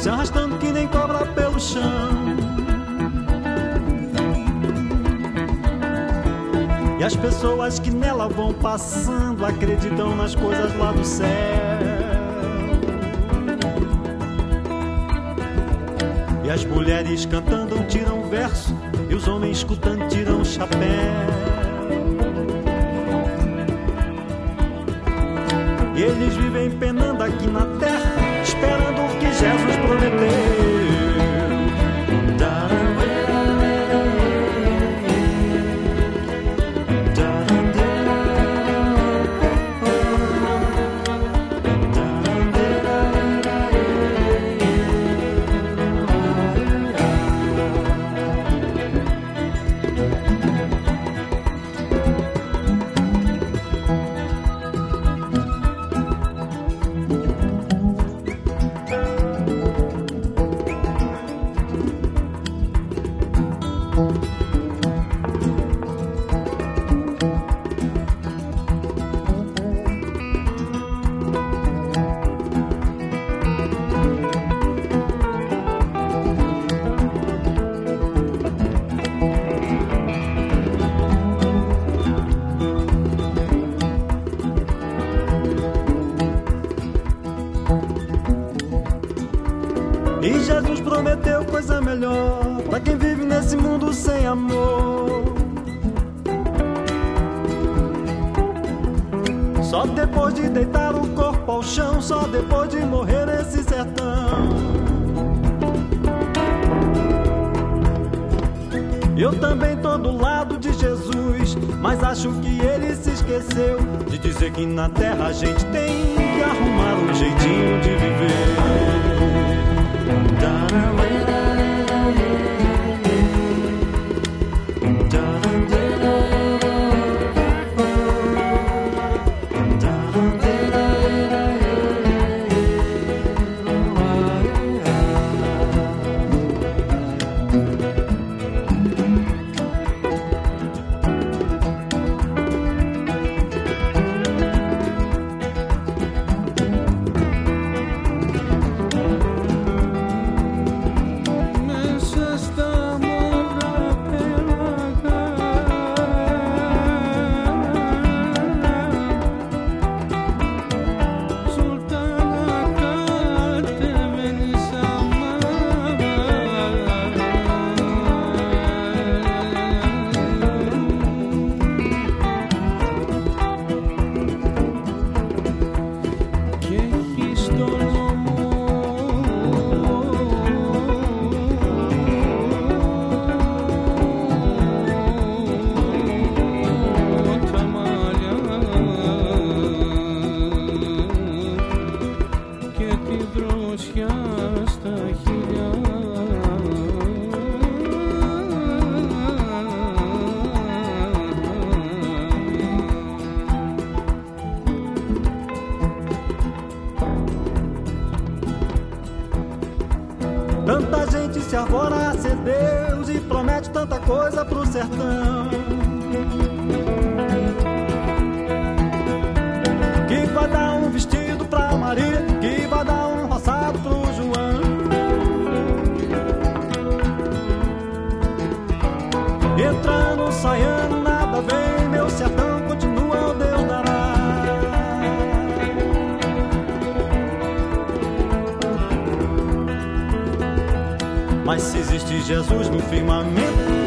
se arrastando que nem cobra pelo chão. E as pessoas que nela vão passando acreditam nas coisas lá do céu. E as mulheres cantando tiram verso, e os homens escutando tiram chapéu. E eles vivem penando aqui na terra, esperando o que Jesus prometeu. E Jesus prometeu coisa melhor pra quem vive nesse mundo sem amor. Só depois de deitar o corpo ao chão, só depois de morrer nesse sertão. Eu também tô do lado de Jesus, mas acho que ele se esqueceu de dizer que na terra a gente tem que arrumar um jeitinho de viver. Tanta gente se arvora a ser Deus e promete tanta coisa pro sertão, que vai dar um vestido pra Maria, que vai dar um roçado pro João. Entrando, saindo, nada vem, meu sertão continua, o Deus dará. Mas se existe Jesus no firmamento,